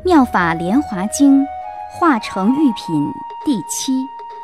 妙法莲华经化成玉品第7。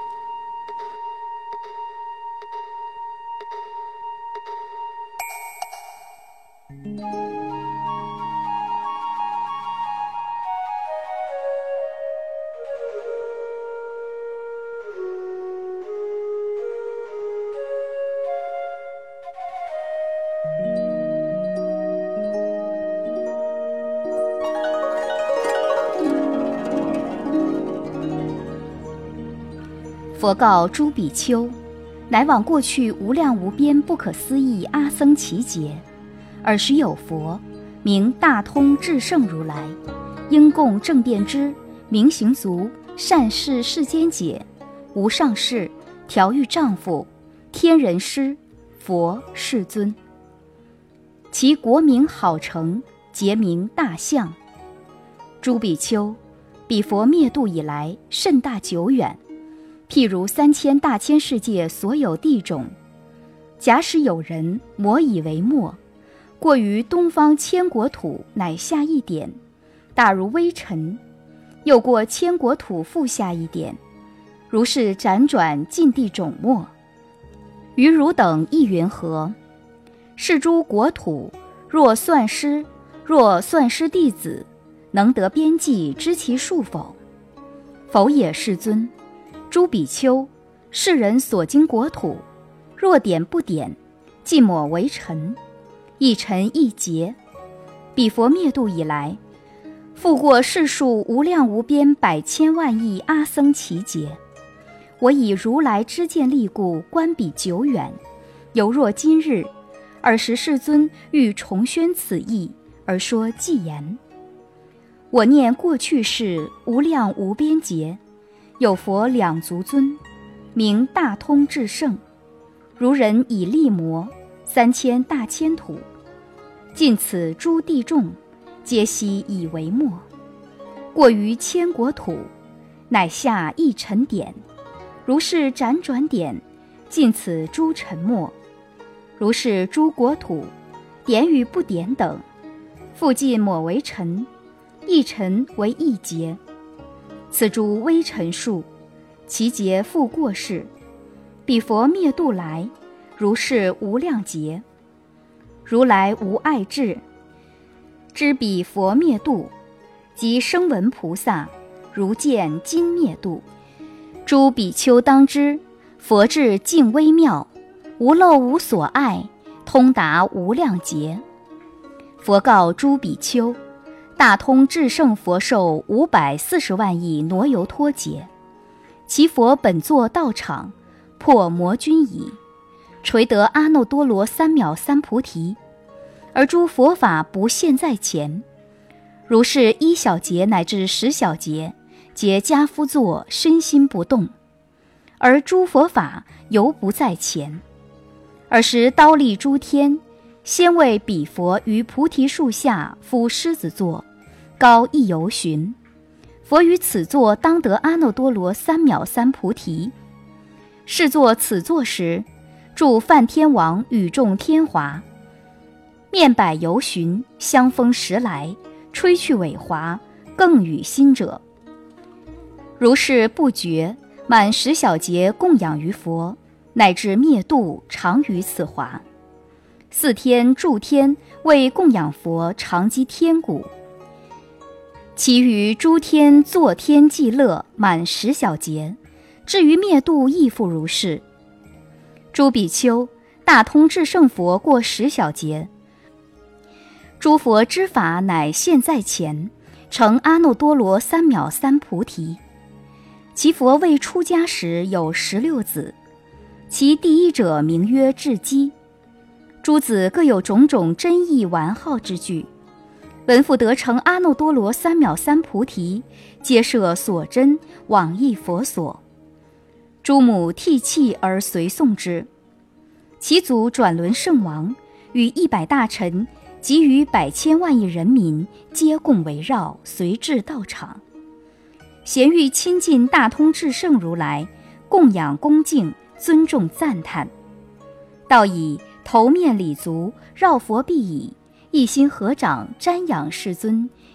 佛告诸比丘，乃往过去无量无边不可思议阿僧祇劫，尔时有佛，名大通智胜如来，应供正遍知，明行足，善事世间解，无上士，调御丈夫，天人师，佛世尊。其国名好成，节名大象。诸比丘，彼佛灭度以来，甚大久远，譬如3000大千世界所有地种，假使有人磨以为末，过于东方千国土，乃下一点，大如微尘；又过千国土复下一点，如是辗转尽地种末。于汝等亦云何？是诸国土，若算师弟子，能得边际，知其数否？否也，世尊。诸比丘，世人所经国土，若点不点，即抹为尘，一尘一劫。彼佛灭度以来，复过世数无量无边百千万亿阿僧祇劫。我以如来知见力故，观彼久远，犹若今日。尔时世尊欲重宣此义，而说偈言：我念过去世无量无边劫，有佛两足尊，名大通智胜，如人以力磨3000大千土，尽此诸地众，皆悉以为末。过于千国土，乃下一尘点，如是辗转点，尽此诸尘末。如是诸国土，点与不点等，复尽抹为尘，一尘为一劫。此诸微尘数，其劫复过世。彼佛灭度来，如是无量劫。如来无爱智，知彼佛灭度，即声闻菩萨，如见今灭度。诸比丘当知，佛智尽微妙，无漏无所碍，通达无量劫。佛告诸比丘，大通智胜佛寿540万亿挪游脱劫，其佛本作道场，破魔君矣，垂得阿耨多罗三藐三菩提，而诸佛法不现在前。如是1小节乃至10小节，皆跏趺坐，身心不动，而诸佛法犹不在前。尔时刀立诸天，先为彼佛于菩提树下敷狮子座，高一由旬。佛于此座当得阿耨多罗三藐三菩提。是作此座时，住梵天王与众天华，面百由旬，香风时来，吹去尾华，更与心者。如是不绝，满10小节供养于佛，乃至灭度，常于此华。4天诸天为供养佛，常积天鼓。其余诸天作天伎乐，满10小节，至于灭度亦复如是。诸比丘，大通智胜佛过10小节，诸佛之法乃现在前，成阿耨多罗三藐三菩提。其佛未出家时有16子，其第一者名曰智积。诸子各有种种真义完好之具，闻复得成阿耨多罗三藐三菩提，皆摄所真往诣佛所。诸母涕泣而随诵之。其祖转轮圣王与100大臣及于百千万亿人民，皆共围绕，随至道场。咸欲亲近大通智胜如来，供养恭敬，尊重赞叹。道以头面礼足，绕佛臂倚，一心合掌瞻仰世尊，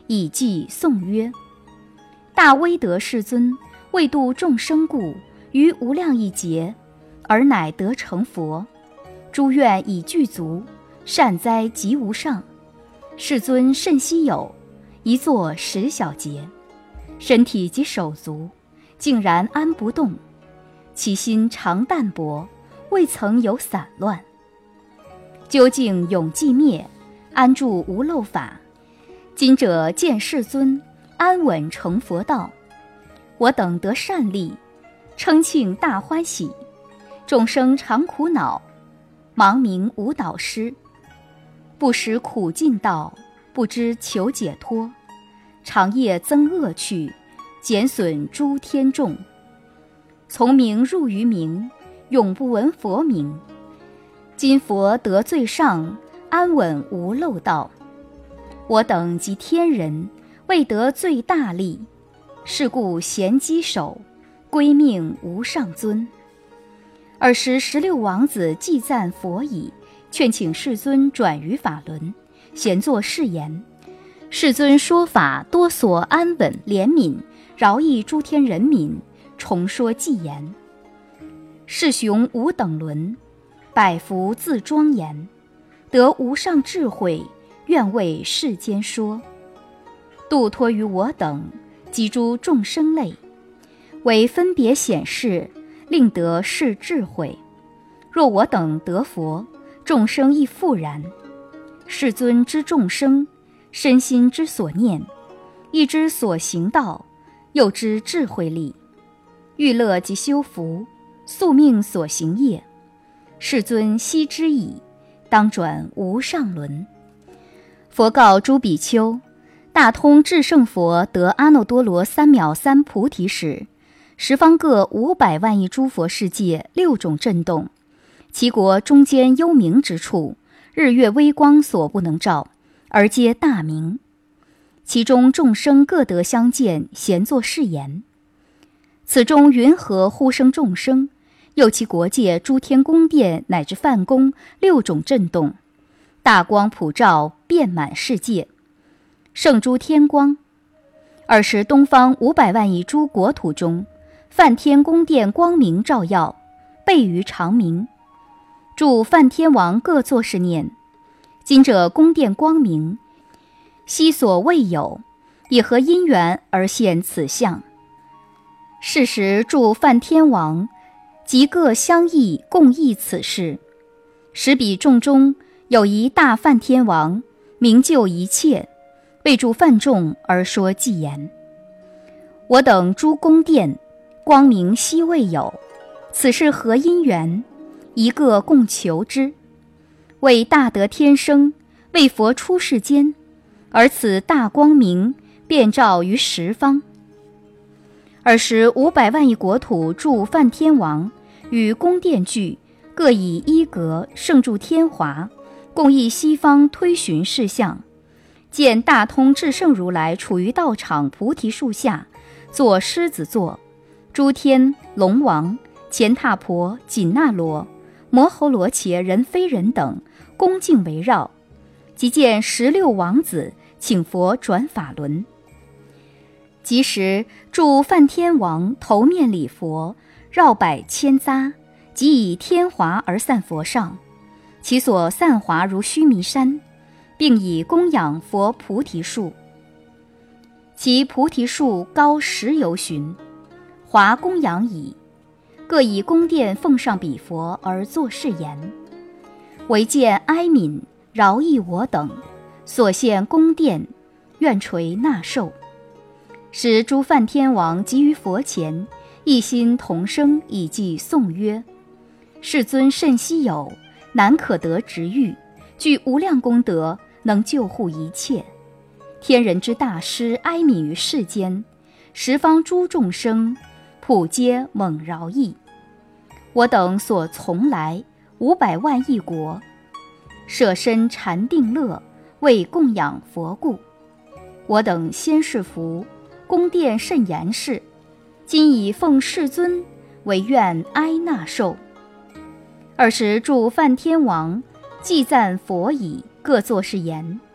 以记颂曰：大威德世尊为度众生故，于无量亿劫，而乃得成佛。诸愿已具足，善哉极无上。世尊甚稀有，一坐10小节，身体及手足竟然安不动，其心常淡泊，未曾有散乱。究竟永寂灭，安住无漏法。今者见世尊安稳成佛道，我等得善利，称庆大欢喜。众生常苦恼，盲冥无导师，不识苦尽道，不知求解脱，长夜增恶趣，减损诸天众。从明入于明，永不闻佛名。今佛得最上，安稳无漏道。我等及天人，未得最大利，是故咸稽首，归命无上尊。尔时16王子既赞佛已，劝请世尊转于法轮，闲坐誓言。世尊说法多所安稳怜悯，饶益诸天人民，重说偈言：世雄无等伦，百福自庄严，得无上智慧，愿为世间说。度脱于我等及诸众生类，为分别显示，令得是智慧。若我等得佛，众生亦复然。世尊知众生身心之所念，亦知所行道，又知智慧力，欲乐及修福，宿命所行业。世尊悉知矣，当转无上轮。佛告诸比丘：大通智胜佛得阿耨多罗三藐三菩提时，十方各500万亿诸佛世界6种震动，其国中间幽冥之处，日月微光所不能照，而皆大明。其中众生各得相见，闲坐誓言。此中云何呼声众生？又其国界诸天宫殿乃至梵宫6种震动，大光普照，遍满世界，胜诸天光。尔时东方500万亿诸国土中，梵天宫殿光明照耀，倍于长明。诸梵天王各作是念：今者宫殿光明，昔所未有，以何因缘而现此相？是时诸梵天王即各相议，共议此事。时彼众中有一大梵天王，明就一切，为诸梵众而说偈言：我等诸宫殿光明悉未有，此是何因缘？一个共求之。为大德天生，为佛出世间，而此大光明遍照于十方。尔时500万亿国土诸梵天王与宫殿具，各以衣革盛著天华，共议西方推寻事项。见大通智胜如来处于道场菩提树下，作狮子座，诸天龙王、乾闼婆、紧那罗、摩吼罗伽、人非人等恭敬围绕。即见16王子请佛转法轮。即时诸梵天王头面礼佛，绕摆千匝，即以天华而散佛上，其所散华如须弥山，并以供养佛菩提树。其菩提树高10由旬，华供养矣。各以宫殿奉上彼佛而作是言：唯见哀悯饶益我等，所献宫殿，愿垂纳受。使诸梵天王即于佛前，一心同声以偈颂曰：世尊甚稀有，难可得值遇，具无量功德，能救护一切。天人之大师哀悯于世间，十方诸众生普皆猛饶益。我等所从来500万亿国，舍身禅定乐，为供养佛故。我等先是福，宫殿甚严饰，今以奉世尊为愿哀纳受。尔时诸梵天王既赞佛已，各作是言：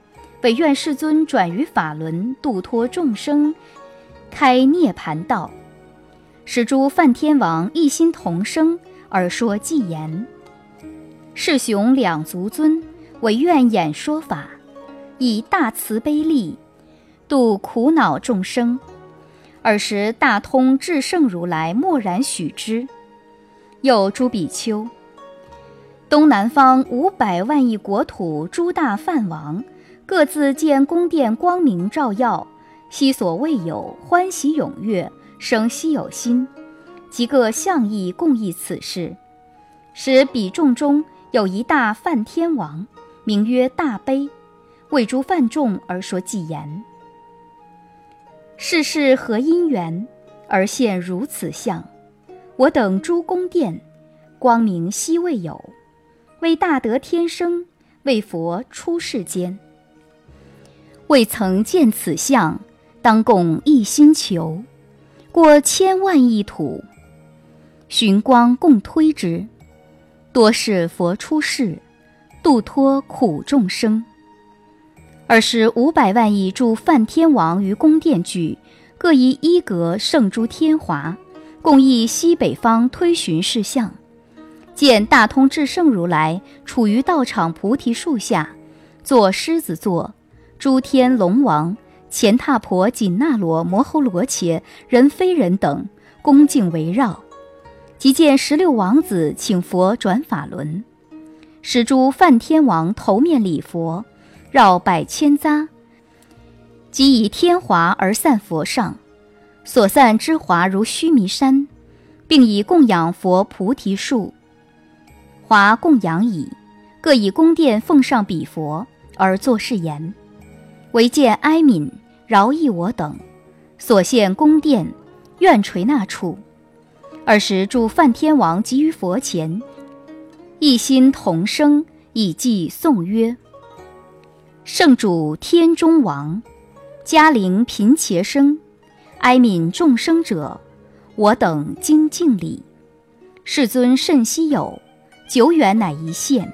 唯愿世尊转于法轮，度脱众生，开涅盘道。使诸梵天王一心同生，而说偈言：世雄两足尊，唯愿演说法，以大慈悲力，度苦恼众生。尔时大通智胜如来默然许之。又诸比丘，东南方500万亿国土诸大梵王，各自见宫殿光明照耀，昔所未有，欢喜踊跃，生希有心，即各相意共议此事。使彼众中有一大梵天王，名曰大悲，为诸梵众而说偈言：世事何因缘，而现如此相？我等诸宫殿，光明昔未有，为大德天生，为佛出世间。未曾见此相，当共一心求，过千万亿土，寻光共推之，多是佛出世，度脱苦众生。尔时500万亿诸梵天王于宫殿聚，各以一格胜诸天华，共议西北方推寻事相。见大通智胜如来处于道场菩提树下，坐狮子座，诸天龙王、乾闼婆、紧那罗、摩吼罗伽、人非人等恭敬围绕。即见16王子请佛转法轮，使诸梵天王头面礼佛，绕百千匝，即以天华而散佛上，所散之华如须弥山，并以供养佛菩提树。华供养已，各以宫殿奉上彼佛，而作是言：唯见哀悯，饶益我等，所现宫殿，愿垂那处。尔时诸梵天王即于佛前，一心同声，以偈颂曰：圣主天中王，迦陵频伽声，哀悯众生者，我等今敬礼。世尊甚稀有，久远乃一现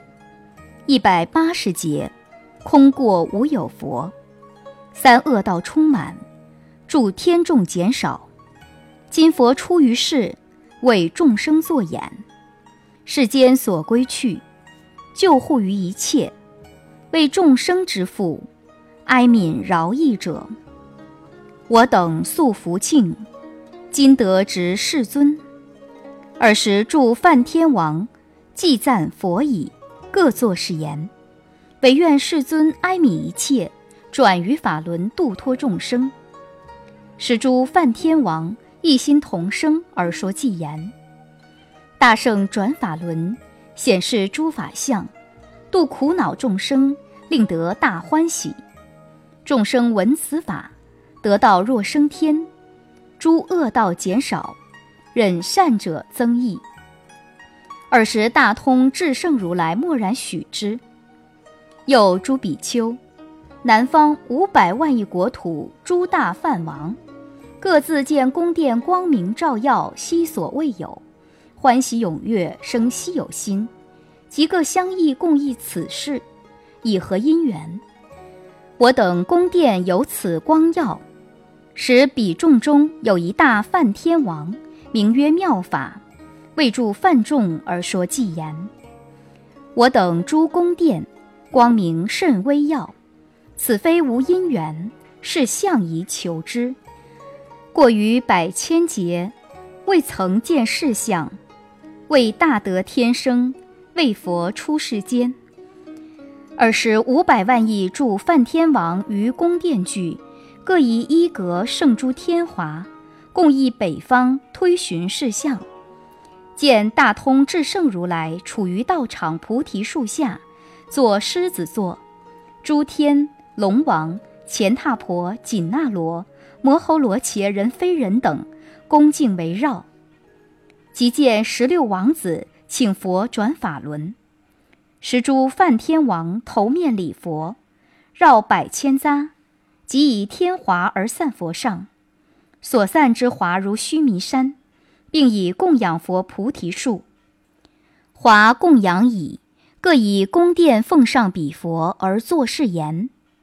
，180劫，空过无有佛。三恶道充满，助天众减少。今佛出于世，为众生作演，世间所归去，救护于一切，为众生之父，哀悯饶益者。我等素福庆，今得值世尊。尔时诸梵天王既赞佛已，各作是言：唯愿世尊哀悯一切，转于法轮，度脱众生。使诸梵天王一心同声而说偈言：大圣转法轮，显示诸法相，度苦恼众生，令得大欢喜。众生闻此法，得道若升天，诸恶道减少，忍善者增益。尔时大通智胜如来默然许之。又诸比丘，南方500万亿国土诸大梵王，各自见宫殿光明照耀，昔所未有，欢喜踊跃，生希有心，即各相议共议此事，以何因缘？我等宫殿有此光耀，使彼众中有一大梵天王，名曰妙法，为助梵众而说偈言：我等诸宫殿，光明甚微耀，此非无因缘，是相宜求之。过于100千劫，未曾见世相，为大德天生，为佛出世间。尔时500万亿诸梵天王于宫殿聚，各以一格胜诸天华，共议北方推寻事相。见大通智胜如来处于道场菩提树下，坐狮子座，诸天龙王、乾闼婆、紧那罗、摩吼罗伽、人非人等恭敬围绕。即见16王子请佛转法轮，使诸梵天王头面礼佛，绕百千匝，即以天华而散佛上，所散之华如须弥山，并以供养佛菩提树。华供养已，各以宫殿奉上彼佛而作是言：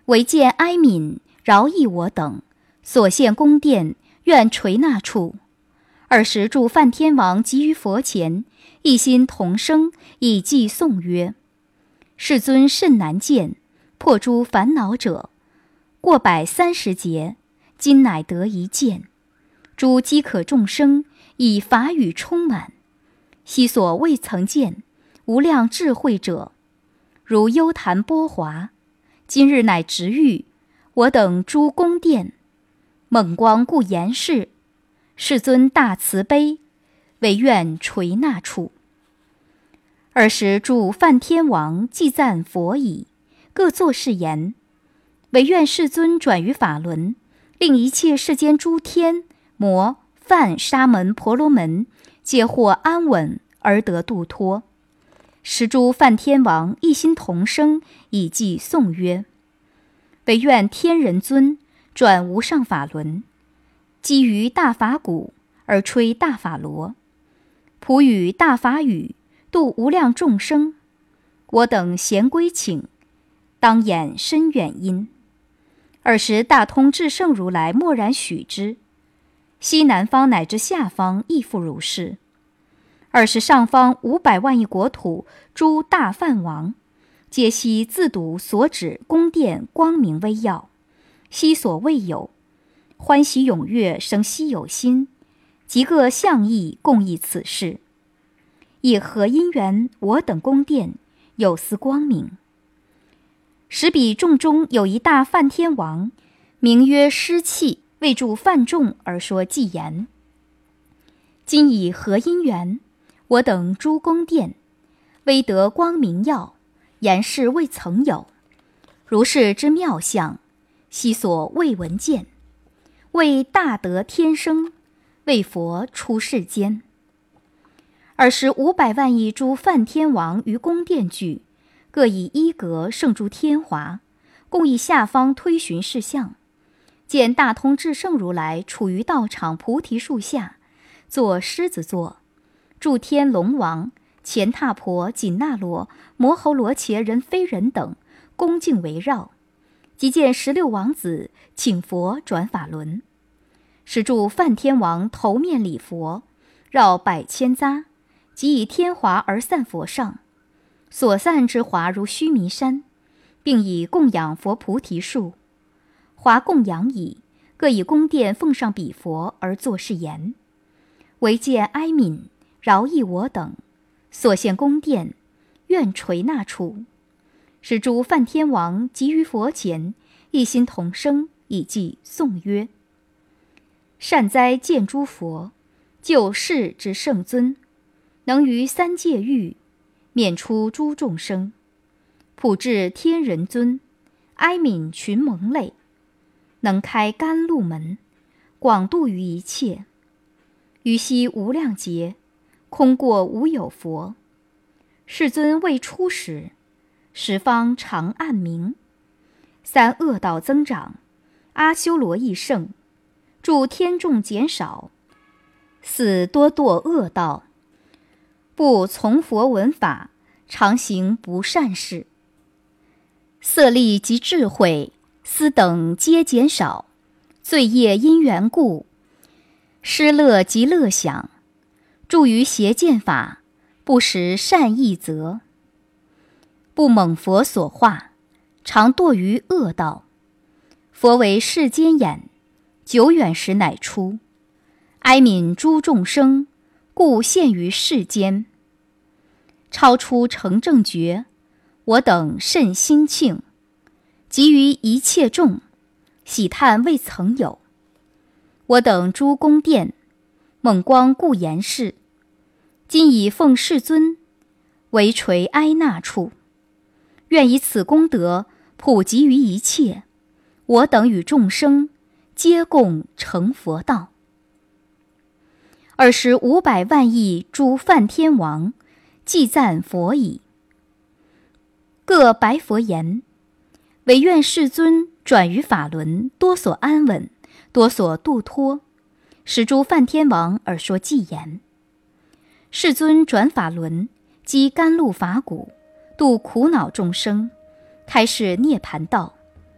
唯见哀悯，饶益我等，所献宫殿，愿垂纳处。尔时诸梵天王集于佛前，一心同声，以偈颂曰：世尊甚难见，破诸烦恼者，过130劫，今乃得一见。诸饥渴众生，以法语充满，昔所未曾见无量智慧者，如幽檀波华，今日乃直遇我等诸宫殿，猛光故严饰，世尊大慈悲，唯愿垂纳处。尔时诸梵天王既赞佛已，各作是言：唯愿世尊转于法轮，令一切世间诸天魔梵沙门婆罗门皆获安稳而得度脱。时诸梵天王一心同声，以偈颂曰：唯愿天人尊转无上法轮，基于大法鼓而吹大法螺，普语大法语，度无量众生。我等咸归请，当演深远音。尔时大通智胜如来默然许之。西南方乃至下方亦复如是。尔时上方500万亿国土诸大梵王，皆悉自睹所指宫殿光明微耀，昔所未有，欢喜踊跃，生希有心，即各相意共议此事。以何因缘我等宫殿有斯光明？时彼众中有一大梵天王，名曰施气，为助梵众而说偈言：今以何因缘，我等诸宫殿微得光明耀，言世未曾有，如是之妙相，昔所未闻见，为大德天生，为佛出世间。尔时500万亿诸梵天王于宫殿聚，各以衣革胜诸天华，共以下方推寻事相。见大通智胜如来处于道场菩提树下，作狮子座，诸天龙王、乾闼婆、紧那罗、摩侯罗伽人非人等恭敬围绕，即见16王子请佛转法轮。时诸梵天王头面礼佛，绕100千匝，即以天华而散佛上，所散之华如须弥山，并以供养佛菩提树。华供养已，各以宫殿奉上彼佛而作是言：唯见哀悯，饶益我等，所献宫殿，愿垂纳处。是诸梵天王集于佛前，一心同声，以偈颂曰：善哉见诸佛，救世之圣尊，能于三界狱，免除诸众生，普至天人尊，哀悯群蒙类，能开甘露门，广度于一切。于昔无量劫，空过无有佛，世尊未出时，十方常暗明。三恶道增长，阿修罗益盛，诸天众减少，四多堕恶道，不从佛闻法，常行不善事。色力及智慧，斯等皆减少，罪业因缘故，失乐及乐想，住于邪见法，不识善义则。不蒙佛所化，常堕于恶道。佛为世间眼，久远时乃出，哀悯诸众生，故现于世间。超出成正觉，我等甚心庆，及于一切众，喜叹未曾有。我等诸宫殿，猛光故严饰，今以奉世尊，为垂哀纳处。愿以此功德普及于一切，我等与众生皆共成佛道。尔时500万亿诸梵天王既赞佛已，各白佛言：唯愿世尊转于法轮，多所安稳，多所度脱。使诸梵天王而说偈言：世尊转法轮，积甘露法鼓，度苦恼众生，开示涅盘道。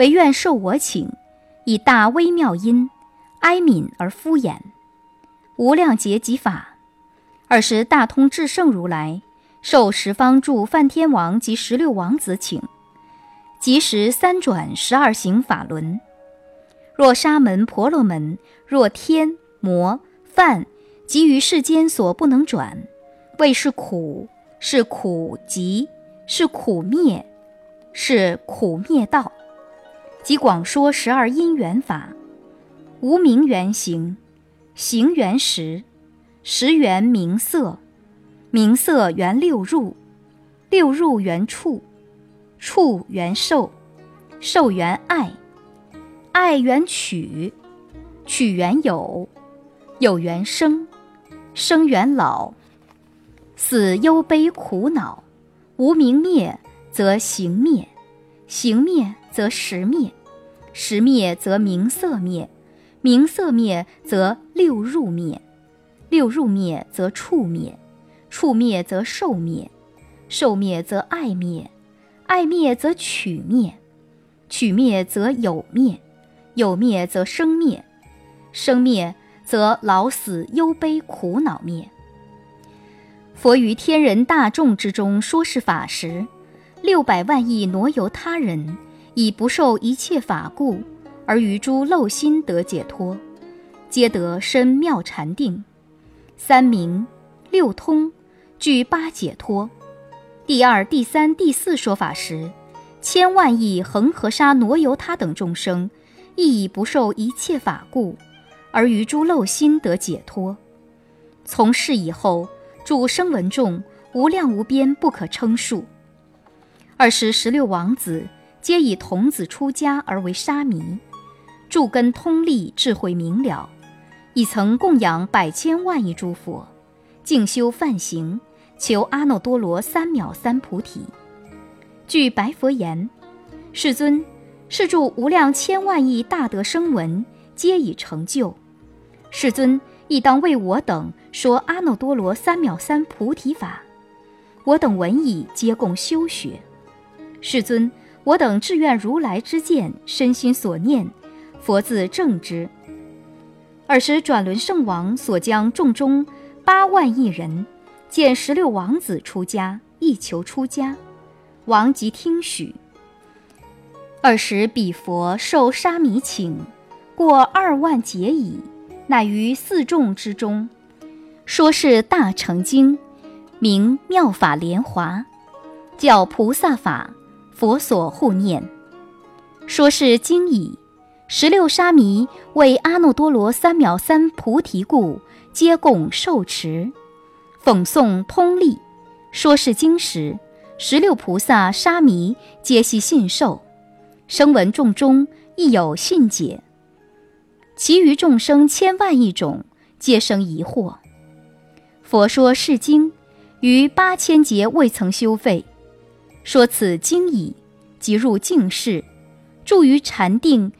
唯愿受我请，以大微妙音，哀悯而敷衍，无量劫即法。尔时大通智胜如来受十方诸梵天王及16王子请，即时3转12行法轮。若沙门婆罗门，若天魔梵及于世间所不能转，谓是苦，是苦集，是苦灭，是苦灭道。即广说12因缘法，无名缘行，行缘识，识缘名色，名色缘六入，六入缘触，触缘受，受缘爱，爱缘取，取缘有，有缘生，生缘老，死忧悲苦恼。无明灭则行灭，行灭则识灭，识灭则名色灭，名色灭则六入灭，六入灭则触灭，触灭则受灭，受灭则爱灭，爱灭则取灭，取灭则有灭，有灭则生灭，生灭则老死忧悲苦恼灭。佛于天人大众之中说是法时，600万亿挪游他人，以不受一切法故，而于诸漏心得解脱，皆得深妙禅定，3明6通，具8解脱。第2、第3、第4说法时，1000万亿恒河沙挪游他等众生，亦以不受一切法故，而于诸漏心得解脱。从是以后，诸声闻众无量无边，不可称数。尔时16王子皆以童子出家而为沙弥，诸根通利，智慧明了，已曾供养100千万亿诸佛，静修梵行，求阿耨多罗三藐三菩提。据白佛言：世尊，是诸无量千万亿大德声闻，皆已成就。世尊亦当为我等说阿耨多罗三藐三菩提法，我等闻已，皆共修学。世尊，我等志愿如来之见，身心所念，佛自正之。尔时转轮圣王所将众中8万亿人，见16王子出家，亦求出家，王即听许。尔时彼佛受沙弥请，过2万劫矣，乃于4众之中，说是大乘经，名妙法莲华，教菩萨法，佛所护念。说是经已，16沙弥为阿耨多罗三藐三菩提故，皆共受持，讽诵通利。说是经时，16菩萨沙弥皆悉信受，声闻众中亦有信解。其余众生1000万亿种，皆生疑惑。佛说是经，于8000劫未曾休废。说此经已，即入净室，住于禅定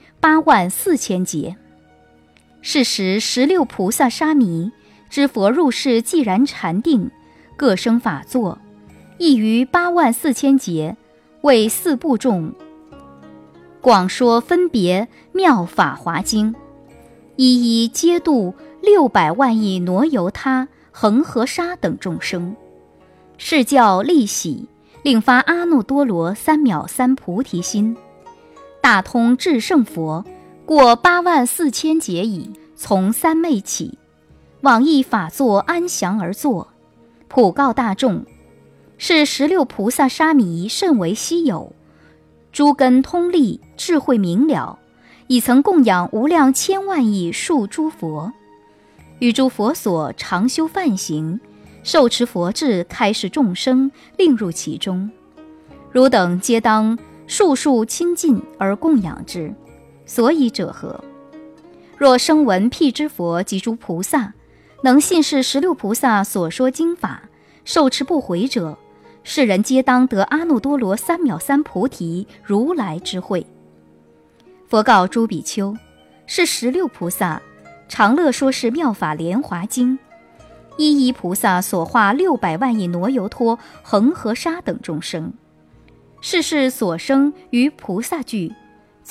84000劫。是时16菩萨沙弥知佛入室既然禅定，各生法座，亦于84000劫，为4部众广说分别妙法华经，一一皆度600万亿挪游他、恒河沙等众生，是教利喜，令发阿耨多罗三藐三菩提心。大通智胜佛过84000劫矣，从三昧起，往诣法座安详而坐，普告大众：是16菩萨沙弥甚为稀有，诸根通利，智慧明了，已曾供养无量千万亿数诸佛，于诸佛所常修梵行，受持佛智，开示众生，令入其中。汝等皆当数数亲近而供养之。所以者何？若声闻辟支佛及诸菩萨，能信是16菩萨所说经法，受持不毁者，世人皆当得阿耨多罗三藐三菩提如来之慧。佛告诸比丘：是16菩萨常乐说是妙法莲华经，一一菩萨所化600万亿挪游托、恒河沙等众生，世世所生于菩萨具，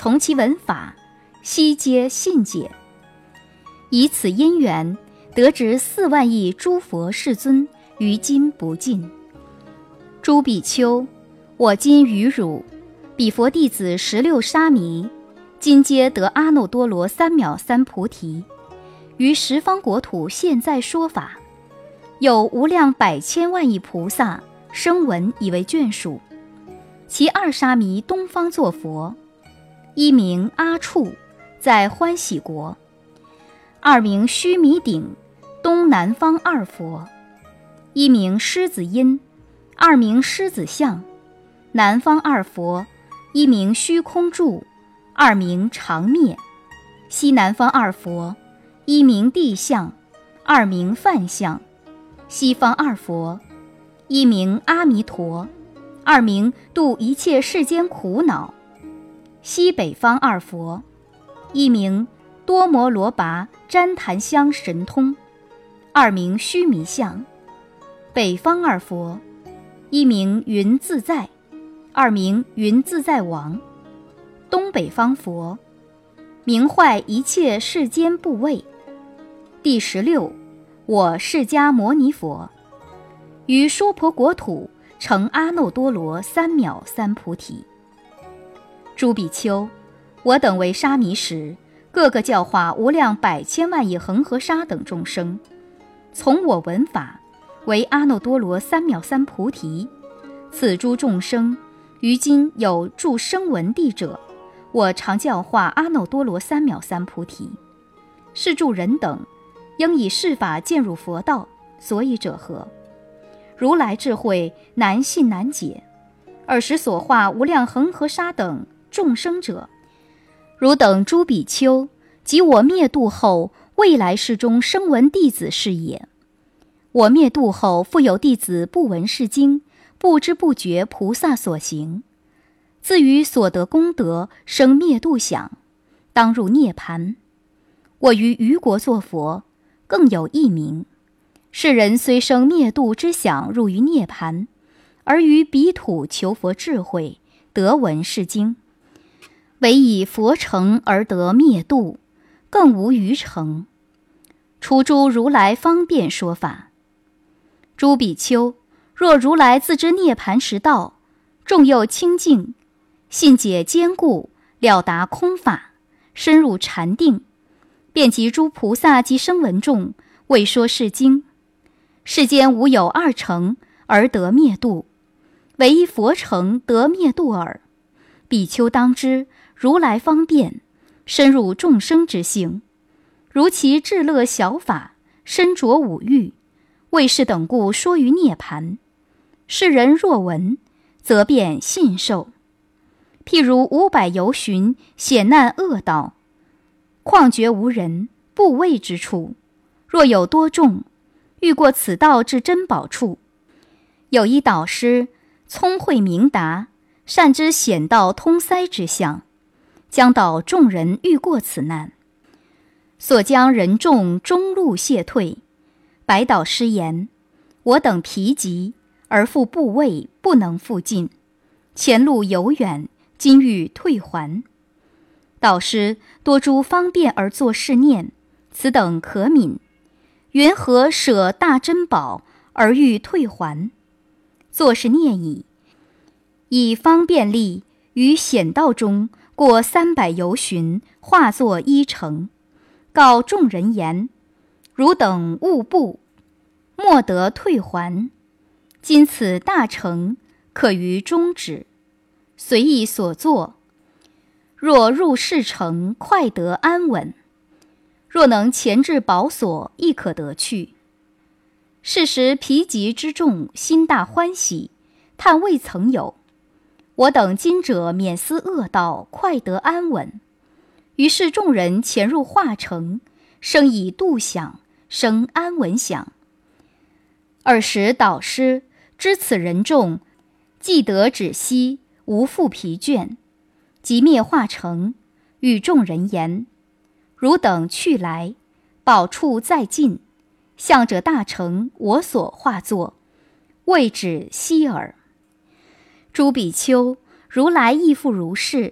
从其文法，悉皆信解。以此因缘，得值4万亿诸佛世尊，于今不尽。诸比丘，我今于汝，彼佛弟子16沙弥，今皆得阿耨多罗三藐三菩提，于十方国土现在说法，有无量百千万亿菩萨声闻以为眷属。其2沙弥东方作佛，一名阿处，在欢喜国；二名须弥顶，东南方2佛，一名狮子音，二名狮子象；南方2佛，一名虚空住，二名常灭；西南方2佛，一名地象，二名梵象；西方2佛，一名阿弥陀，二名度一切世间苦恼；西北方2佛，一名多摩罗跋旃檀香神通，二名须弥相；北方2佛，一名云自在，二名云自在王；东北方佛，名坏一切世间部位。第16，我释迦牟尼佛，于娑婆国土成阿耨多罗三藐三菩提。诸比丘，我等为沙弥时，各个教化无量百千万亿恒河沙等众生，从我闻法，为阿耨多罗三藐三菩提。此诸众生，于今有住声闻地者，我常教化阿耨多罗三藐三菩提。是诸人等，应以是法渐入佛道，所以者何？如来智慧难信难解，尔时所化无量恒河沙等众生者，汝等诸比丘，即我灭度后未来世中声闻弟子是也。我灭度后，复有弟子不闻是经，不知不觉菩萨所行，自于所得功德生灭度想，当入涅盘。我于余国作佛，更有一名。世人虽生灭度之想入于涅盘，而于彼土求佛智慧，得闻是经，唯以佛成而得灭度，更无余成。除诸如来方便说法。诸比丘，若如来自知涅盘实道，众又清净，信解坚固，了达空法，深入禅定，遍及诸菩萨及声闻众，为说是经。世间无有2成而得灭度，唯一佛成得灭度耳。比丘当知，如来方便，深入众生之性，如其至乐小法，身着五欲，为是等故说于涅盘。世人若闻，则便信受。譬如500由旬，险难恶道，况觉无人，不畏之处，若有多众，欲过此道至珍宝处，有一导师，聪慧明达，善知险道通塞之相，将导众人欲过此难，所将人众中路谢退。白导师言：我等疲极，而复不畏，不能复进，前路犹远，今欲退还。导师多诸方便而作是念：此等可悯，缘何舍大珍宝而欲退还？作是念矣。以方便力于险道中过300由旬，化作1乘，告众人言：汝等勿怖，莫得退还。今此大乘，可于中止，随意所作。若入世城，快得安稳；若能前至宝所，亦可得去。是时疲极之众，心大欢喜，叹未曾有。我等今者免思恶道，快得安稳。于是众人潜入化城，生以度想，生安稳想。尔时导师知此人众，既得止息，无复疲倦，即灭化城，与众人言：汝等去来，宝处再近，向者大成，我所化作，谓止息耳。诸比丘，如来亦复如是，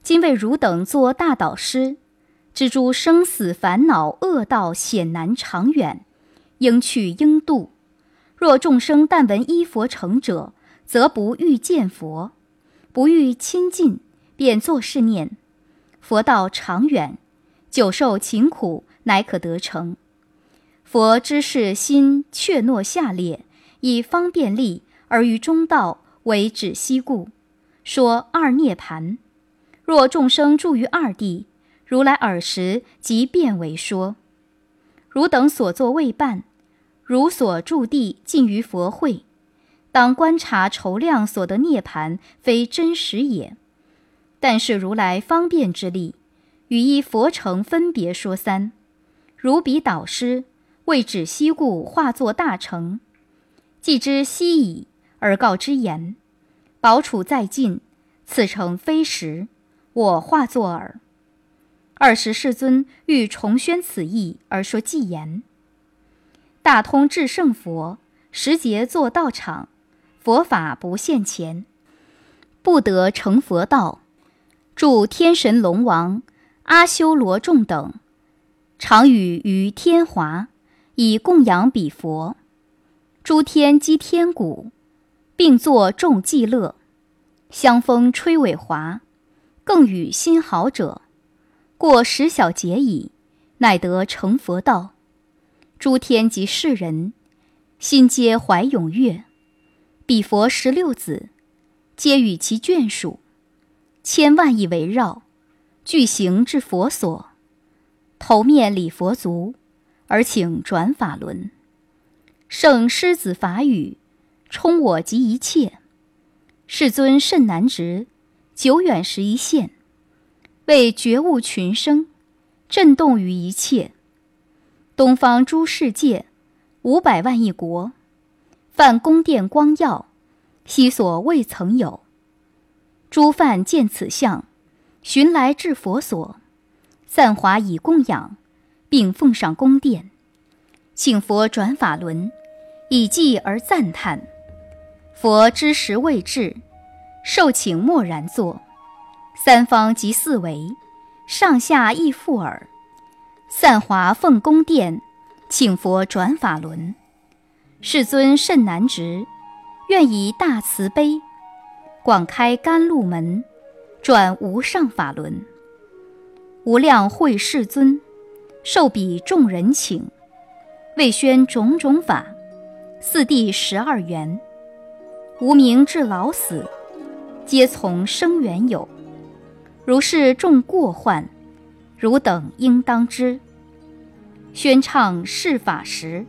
今为汝等做大导师，知诸生死烦恼恶道险难长远，应去应度。若众生但闻依佛成者，则不欲见佛，不欲亲近，便作是念：佛道长远，久受勤苦，乃可得成。佛知是心怯懦下劣，以方便力而于中道为止息故，说二涅盘。若众生住于二地，如来尔时即变为说。汝等所作未办，汝所住地近于佛会，当观察筹量所得涅盘，非真实也。但是如来方便之力，与依佛乘分别说三。如彼导师，为止息故，化作大乘。既知息矣，而告之言：宝处在近，此诚非实，我化作耳。尔时世尊欲重宣此意，而说偈言：大通至圣佛，时节作道场，佛法不现前，不得成佛道。诸天神龙王、阿修罗众等，常语于天华，以供养彼佛。诸天击天鼓，并作众伎乐，香风吹尾华，更与心好者，过10小节矣，乃得成佛道。诸天及世人，心皆怀踊跃。彼佛16子，皆与其眷属，千万亿围绕，具行至佛所，头面礼佛足，而请转法轮。圣狮子法语，充我及一切。世尊甚难值，久远时一现，为觉悟群生，震动于一切。东方诸世界，500万亿国，梵宫殿光耀，昔所未曾有。诸梵见此相，寻来至佛所，散华以供养，并奉上宫殿，请佛转法轮，以记而赞叹。佛知时未至，受请默然坐。三方及四围，上下亦复耳。散华奉宫殿，请佛转法轮。世尊甚难值，愿以大慈悲，广开甘露门，转无上法轮。无量会世尊，受彼众人请，为宣种种法，四谛12缘。无名至老死，皆从生缘有。如是众过患，汝等应当知。宣唱是法时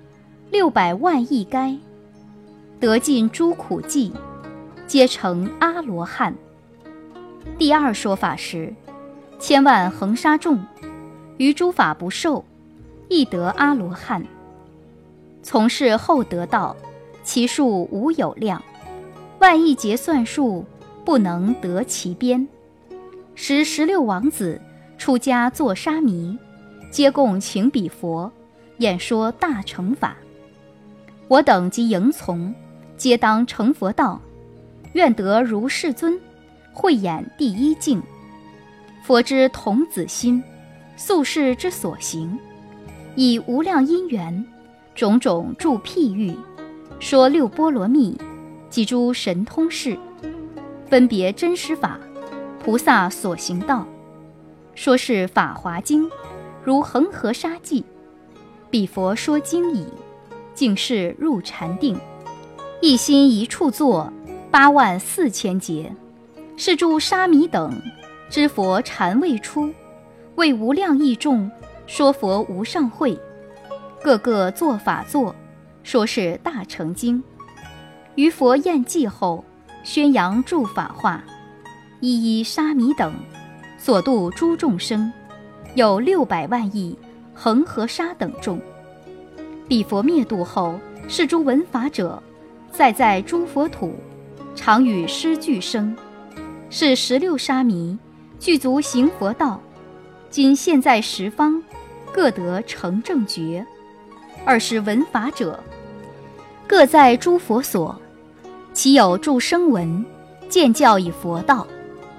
，600万亿该，得尽诸苦际，皆成阿罗汉。第二说法时，千万恒沙众，于诸法不受，亦得阿罗汉。从是后得道，其数无有量，万亿劫算数，不能得其边。时16王子出家作沙弥，皆共请彼佛，演说大乘法。我等即迎从，皆当成佛道，愿得如世尊，慧眼第一境。佛知童子心，宿世之所行，以无量因缘，种种助譬喻，说6波罗蜜及诸神通事，分别真实法，菩萨所行道。说是法华经，如恒河沙际。彼佛说经已，竟是入禅定，一心一处坐84000劫。是诸沙弥等，知佛禅未出，为无量义众说佛无上慧，个个作法座，说是大乘经。于佛宴寂后，宣扬著法化，一一沙弥等，所度诸众生，有600万亿恒河沙等众。彼佛灭度后，是诸闻法者，在诸佛土，常与师俱生。是16沙弥，具足行佛道。今现在十方，各得成正觉。20闻法者，各在诸佛所，其有助声闻，见教以佛道。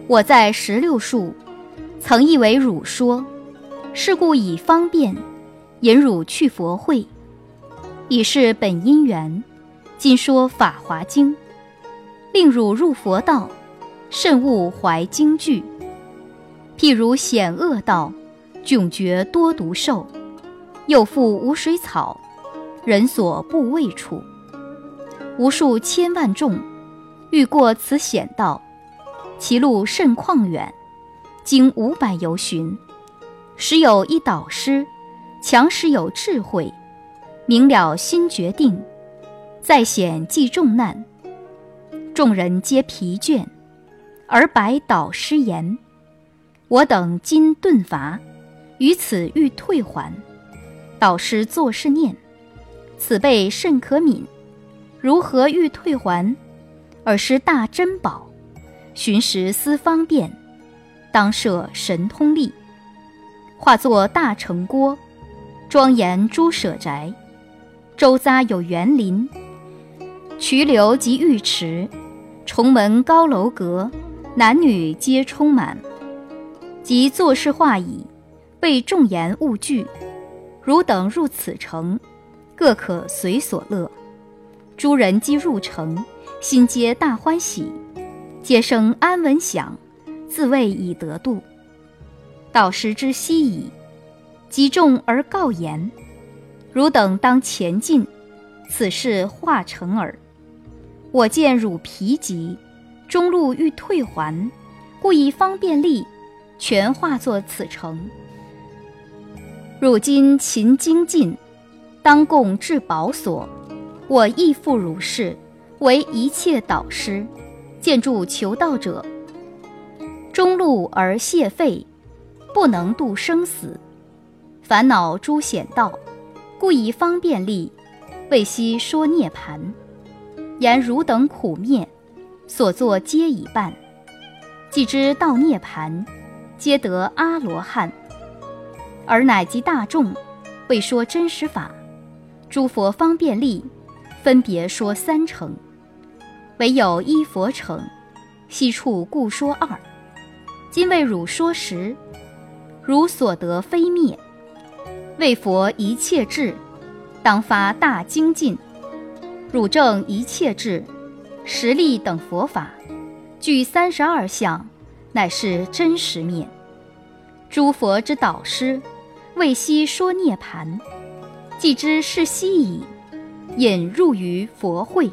我在16数曾译为汝说，是故以方便引汝去佛会，以是本因缘，今说法华经，令汝入佛道，慎勿怀惊惧。譬如险恶道，迥绝多毒兽，又复无水草，人所不畏处。无数千万众欲过此险道，其路甚旷远，经500由旬，时有一导师，强时有智慧，明了心决定，再险济重难。众人皆疲倦，而白导师言：我等今顿乏，于此欲退还。导师作是念：此辈甚可悯，如何欲退还？尔失大珍宝，寻时思方便，当设神通力，化作大城郭，庄严诸舍宅，周匝有园林，渠流及浴池，重门高楼阁，男女皆充满。即作是画矣，备众言勿惧。汝等入此城，各可随所乐。诸人既入城，心皆大欢喜，皆生安稳享，自谓已得度。导师之悉矣，集众而告言：汝等当前进，此事化成耳。我见汝疲极，中路欲退还，故以方便力，全化作此城。汝今勤精进，当供至宝所，我亦复如是，为一切导师，见助求道者。中路而泄废，不能度生死，烦恼诸险道，故以方便力，为悉说涅槃。言汝等苦灭，所作皆已办，既知道涅槃，皆得阿罗汉。而乃及大众，为说真实法，诸佛方便力，分别说3乘，唯有一佛乘，悉处故说2。今为汝说实，汝所得非灭。为佛一切智，当发大精进。汝证一切智，实力等佛法，具32相，乃是真实面。诸佛之导师，为悉说涅槃，既知是悉矣，引入于佛会。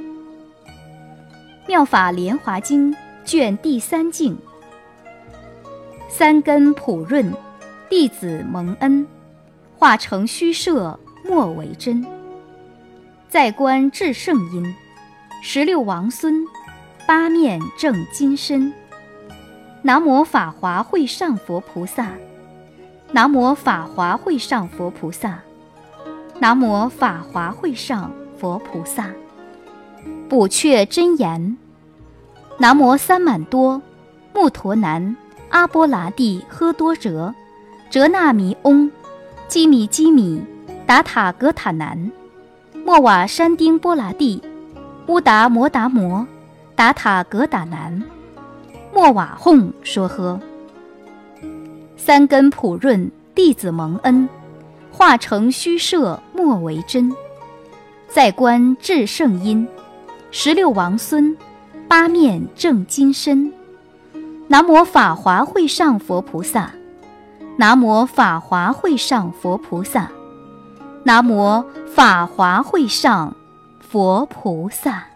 妙法莲华经卷第3境。三根普润，弟子蒙恩，化成虚设，莫为真。在观至圣因，16王孙，八面正金身。南无法华会上佛菩萨，南无法华会上佛菩萨，南无法华会上佛菩萨。补阙真言：南无三满多穆陀南阿波拉帝呵多哲哲那弥嗡基米基米达塔格塔南莫瓦山丁波拉帝乌达摩达摩达塔格达南莫瓦哄说呵。三根普润，弟子蒙恩，化成虚设，莫为真。在观至圣因，16王孙，八面正金身。南无法华会上佛菩萨，南无法华会上佛菩萨，南无法华会上佛菩萨。